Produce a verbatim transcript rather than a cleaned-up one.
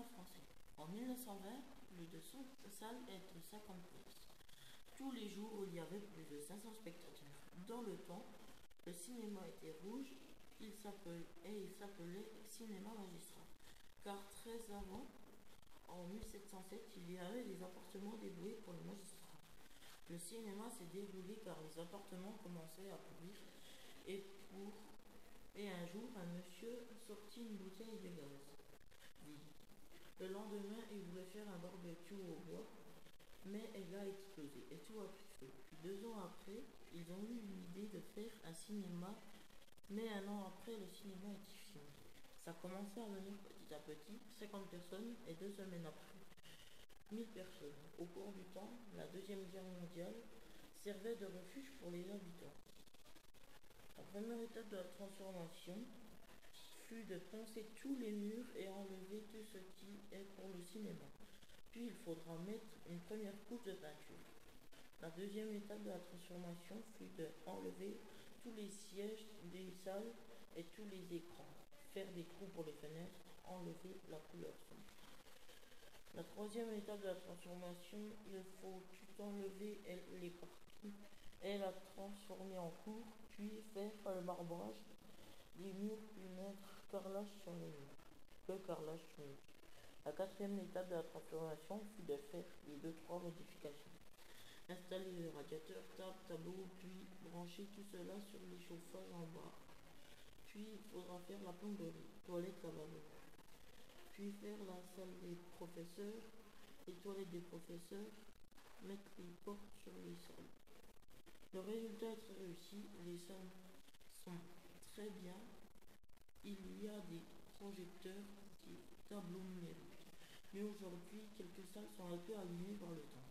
cinéma français. En mille neuf cent vingt, plus de cent salles et de cinquante places. Tous les jours, il y avait plus de cinq cents spectateurs. Dans le temps, le cinéma était rouge il et il s'appelait Cinéma Magistral. Car très avant, en mille sept cent sept, il y avait des appartements dévoués pour les magistrats. Le cinéma s'est déroulé car les appartements commençaient à pourrir et, pour... et un jour, un monsieur sortit une bouteille de gaz vide. Le lendemain, il voulait faire un barbecue au bois, mais elle a explosé et tout a pris feu. Puis deux ans après, ils ont eu l'idée de faire un cinéma, mais un an après, le cinéma était fini. Ça commençait à venir petit à petit, cinquante personnes, et deux semaines après, mille personnes. Au cours du temps, la Deuxième Guerre mondiale servait de refuge pour les habitants. La première étape de la transformation fut de poncer tous les murs et enlever tout ce qui est pour le cinéma. Puis il faudra mettre une première couche de peinture. La deuxième étape de la transformation fut d'enlever tous les sièges des salles et tous les écrans, faire des trous pour les fenêtres, enlever la couleur sombre. La troisième étape de la transformation, il faut tout enlever les parties et la transformer en cour, puis faire le marbrage des murs, puis mettre carrelage sur les murs. Le carrelage sur les murs. La quatrième étape de la transformation fut de faire les deux trois modifications. Installer les radiateurs, table, tableau, puis brancher tout cela sur les chauffages en bas. Puis il faudra faire la plomberie, toilette, lavabo. Puis faire la salle des professeurs, les toilettes des professeurs, mettre les portes sur les salles. Le résultat est très réussi, les salles sont très bien, il y a des projecteurs, des tableaux numériques. Mais aujourd'hui, quelques salles sont un peu abîmées par le temps.